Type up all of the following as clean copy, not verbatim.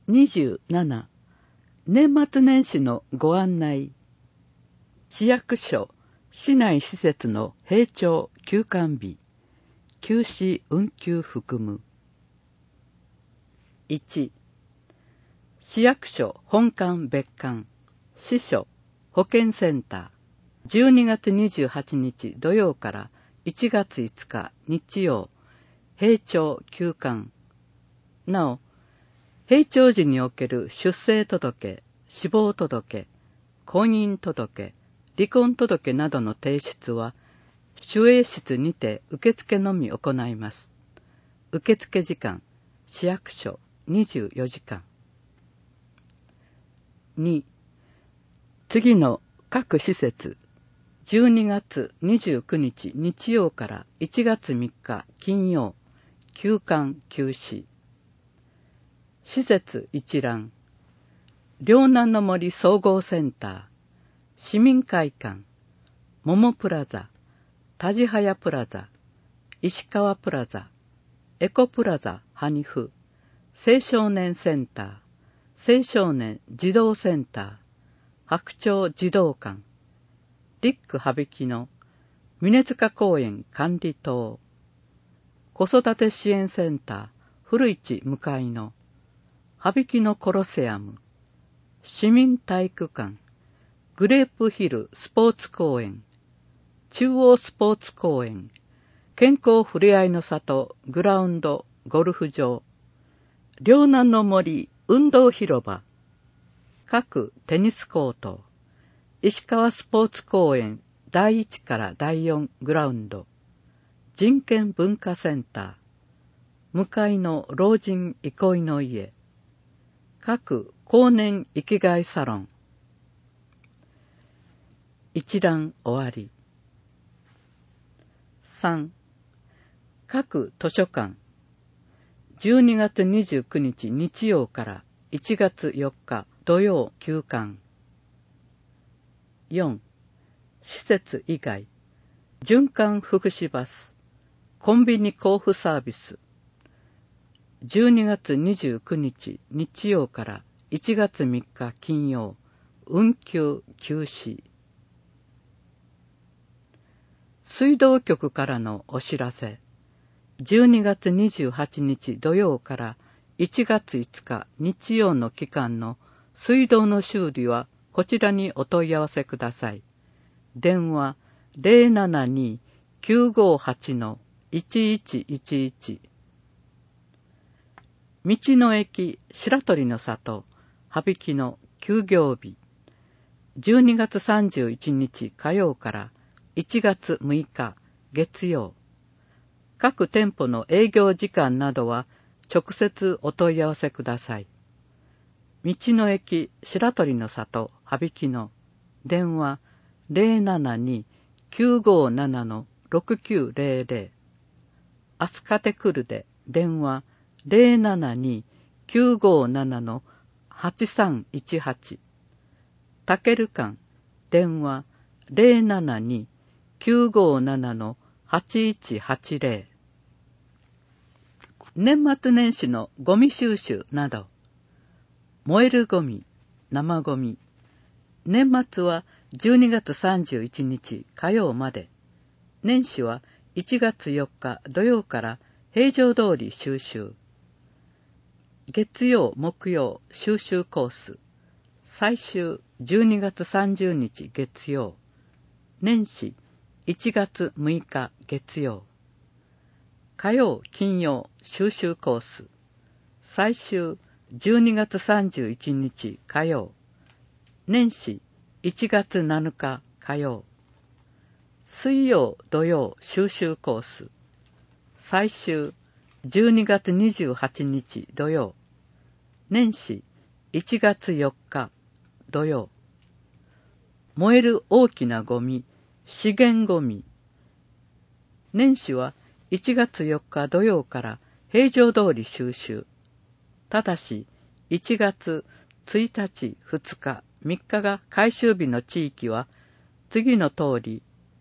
27、年末年始のご案内。市役所、市内施設の閉庁休館日、休止運休含む。1、市役所本館別館、支所、保健センター、12月28日土曜から1月5日日曜、閉庁休館。なお、閉庁時における出生届、死亡届、婚姻届、離婚届などの提出は、守衛室にて受付のみ行います。受付時間、市役所24時間。2、次の各施設、12月29日日曜から1月3日金曜、休館休止。施設一覧、両南の森総合センター、市民会館、桃プラザ、田地早プラザ、石川プラザ、エコプラザハニフ、青少年センター、青少年児童センター、白鳥児童館、リック羽曳野、峰塚公園管理棟、子育て支援センター、古市向かいの、羽曳野コロセアム、市民体育館、グレープヒルスポーツ公園、中央スポーツ公園、健康ふれあいの里グラウンドゴルフ場、両南の森運動広場、各テニスコート、石川スポーツ公園第1から第4グラウンド、人権文化センター、向かいの老人憩いの家、各後年生きがいサロン。一覧終わり。3、各図書館、12月29日日曜から1月4日土曜休館。4、施設以外、循環福祉バス、コンビニ交付サービス、12月29日日曜から1月3日金曜、運休休止。水道局からのお知らせ。12月28日土曜から1月5日日曜の期間の水道の修理はこちらにお問い合わせください。電話 072-958-1111。道の駅白鳥の里羽曳野休業日、12月31日火曜から1月6日月曜。各店舗の営業時間などは直接お問い合わせください。道の駅白鳥の里羽曳野、電話 072-957-6900。アスカテクルで電話 072-957-8318。タケル館電話 072-957-8180。年末年始のゴミ収集など、燃えるゴミ、生ゴミ。年末は12月31日火曜まで。年始は1月4日土曜から平常通り収集。月曜、木曜収集コース。最終12月30日月曜。年始1月6日月曜。火曜、金曜収集コース。最終12月31日火曜。年始1月7日火曜。水曜、土曜収集コース。最終12月28日土曜。年始1月4日土曜。燃える大きなゴミ、資源ゴミ。年始は1月4日土曜から平常通り収集。ただし、1月1日、2日、3日が回収日の地域は、次の通り、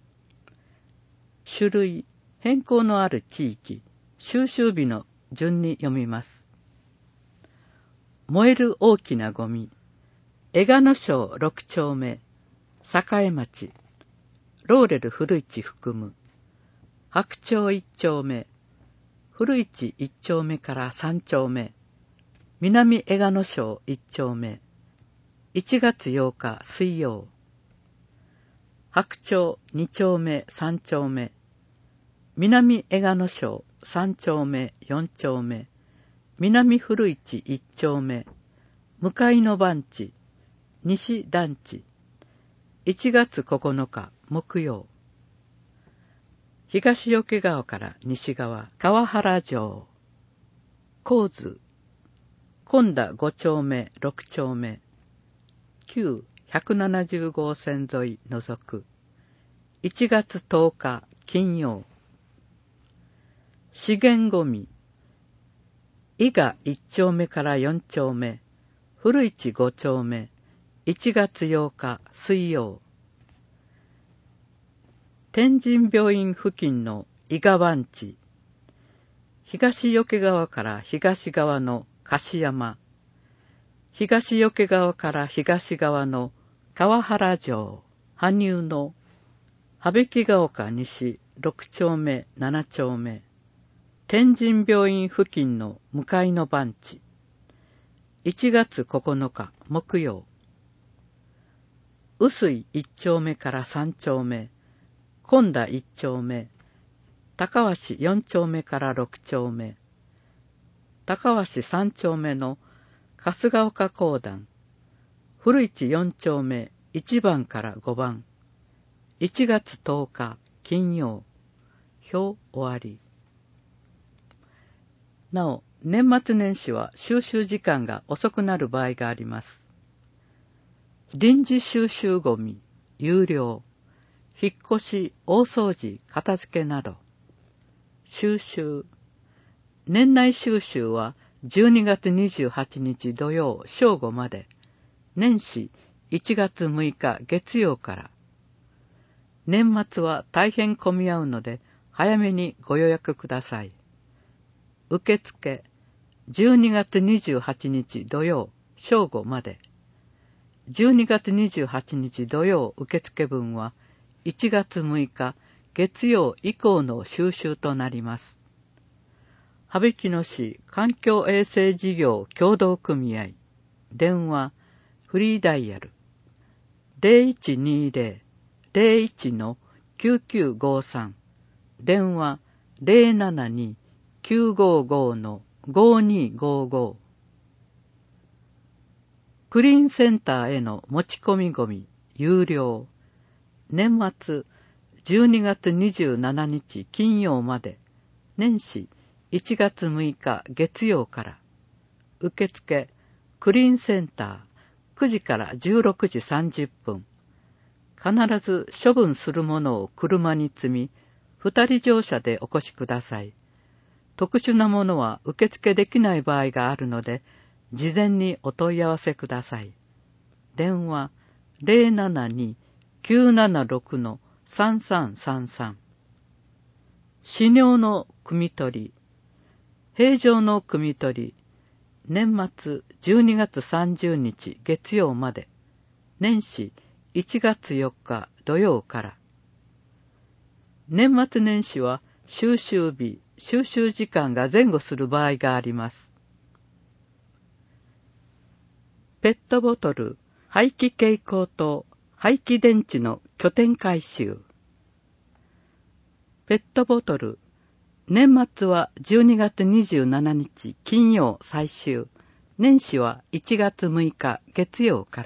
種類、変更のある地域、収集日の順に読みます。 燃える大きなゴミ、江賀野町6丁目、栄町、ローレル古市含む、白町1丁目、古市1丁目から3丁目、南江賀野町1丁目、1月8日水曜、白町2丁目3丁目、南江賀野町3丁目4丁目、南古市1丁目、向かいの番地、西団地、1月9日木曜、東桶川から西側、川原城、神津、今田5丁目6丁目、旧170号線沿い除く、1月10日金曜、資源ゴミ、伊賀1丁目から4丁目、古市5丁目、1月8日水曜、天神病院付近の伊賀番地、東桶川から東側の樫山、東桶川から東側の川原城、羽生の羽曳ヶ丘西6丁目7丁目、天神病院付近の向かいの番地、1月9日木曜、臼井1丁目から3丁目、今田1丁目、高橋4丁目から6丁目、高橋3丁目の春日岡公団、古市4丁目1番から5番、1月10日金曜、表終わり。なお、年末年始は収集時間が遅くなる場合があります。臨時収集ゴミ、有料、引っ越し、大掃除、片付けなど。収集。年内収集は12月28日土曜正午まで、年始1月6日月曜から。年末は大変混み合うので、早めにご予約ください。受付、12月28日土曜正午まで。12月28日土曜受付分は1月6日月曜以降の収集となります。羽曳野市環境衛生事業協同組合、電話、フリーダイヤル、0120-01-9953、電話072-955-5255、クリーンセンターへの持ち込みゴミ、有料。年末12月27日金曜まで、年始1月6日月曜から。受付、クリーンセンター、9時から16時30分。必ず処分するものを車に積み、2人乗車でお越しください。特殊なものは受付できない場合があるので、事前にお問い合わせください。電話072-976-3333。飼尿の汲み取り、平常の汲み取り、年末12月30日月曜まで、年始1月4日土曜から。年末年始は収集日、収集時間が前後する場合があります。ペットボトル、廃棄蛍光灯、廃棄電池の拠点回収。ペットボトル、年末は12月27日金曜最終、年始は1月6日月曜から。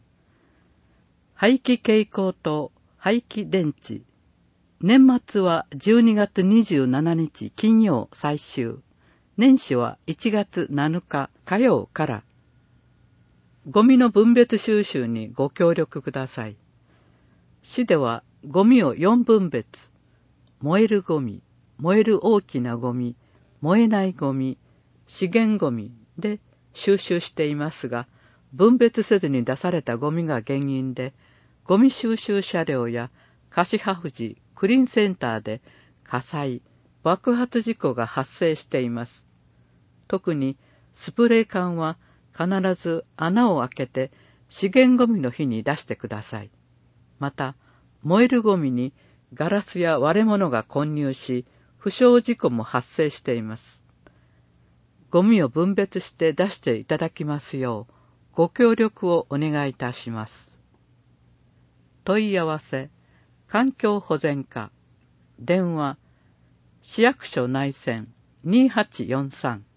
廃棄蛍光灯、廃棄電池。年末は12月27日金曜最終、年始は1月7日火曜から。ゴミの分別収集にご協力ください。市ではゴミを4分別、燃えるゴミ、燃える大きなゴミ、燃えないゴミ、資源ゴミで収集していますが、分別せずに出されたゴミが原因で、ゴミ収集車両や樫葉藤クリーンセンターで火災、爆発事故が発生しています。特にスプレー缶は必ず穴を開けて資源ゴミの日に出してください。また、燃えるゴミにガラスや割れ物が混入し、負傷事故も発生しています。ゴミを分別して出していただきますよう、ご協力をお願いいたします。問い合わせ、環境保全課、電話、市役所内線 2843